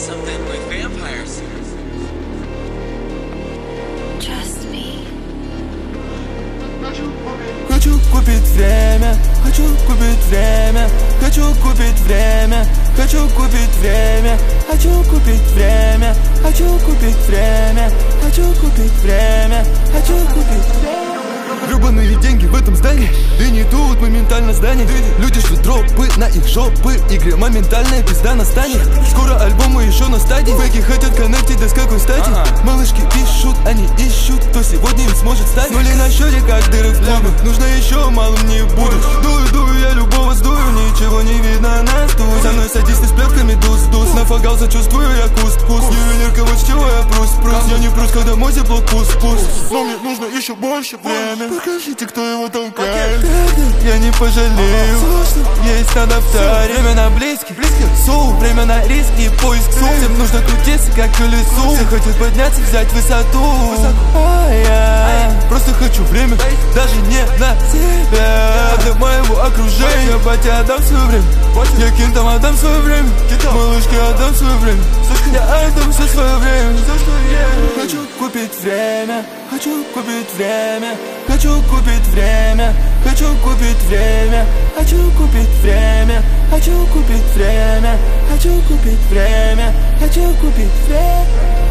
something with vampires. Trust me. Хочу купить время, хочу купить время, хочу купить время, хочу купить время, хочу купить время, хочу купить время, хочу купить время, хочу купить время. Гребаные деньги в этом здании, да не тут моментально здание. Люди ждут дропы на их жопы, игре моментальная пизда настанет. Скоро альбомы еще на стадии, фейки хотят коннектить, да с какой стати? Малышки пишут, они ищут, кто сегодня им сможет стать. Нули на счете, как дыры в клубе, нужно еще, малым не буду. Дую, я любого сдую, ничего не видно на стуле. Со мной садисты с плетками дус. Нафогался, чувствую я куст-куст. Ювелирка, вот с чего я прус. Я не прус, когда мой тепло пуст. Но мне нужно еще больше время. Покажите, кто его толкает. Я не пожалею, есть надо вторить. Время на близких, соу, время на риски, поиск су. Всем нужно крутиться, как колесу. Все хотят подняться, взять высоту. Я просто хочу время, даже не на себя. Для моего окружения, батя, отдам свое время. Я кентам отдам свое время, малышке отдам свое время. Я отдам все свое время. Хочу купить время, хочу купить время, хочу купить время, хочу купить время, хочу купить время, хочу купить время, хочу купить время, хочу купить время.